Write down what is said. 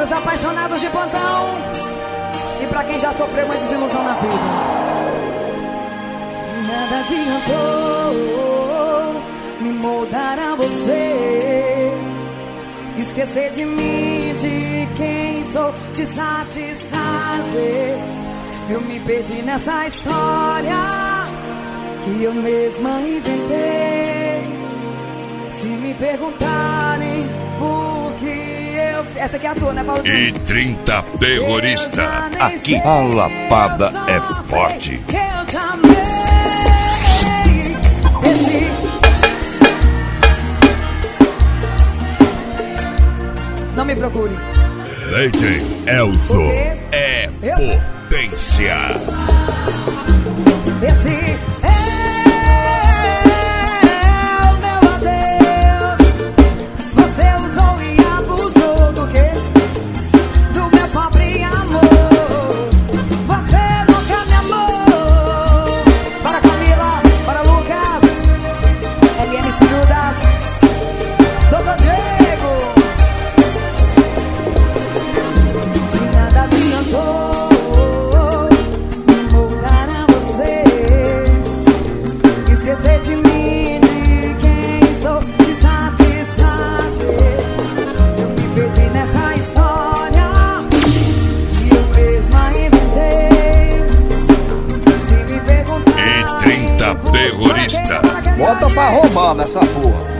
Pros apaixonados de plantão e pra quem já sofreu uma desilusão na vida. Nada adiantou me moldar a você, esquecer de mim, de quem sou, te satisfazer. Eu me perdi nessa história que eu mesma inventei. Se me perguntarem por que eu... Essa aqui é a tua, né, Paulo? E 30 terrorista. Aqui a lapada é forte. Eu te amei. Não me procure. DJ Elzo é potência. Esse é o meu adeus. Você usou e abusou do quê? Do meu pobre amor. Você nunca me amou. Para Camila, para Lucas, LN Cirudas, Doutor Diego. De nada adiantou esquecer de mim, de quem sou, te satisfazer. Eu me perdi nessa história que eu mesma inventei. Se me perguntar E 30 terrorista. Bota pra roubar nessa porra.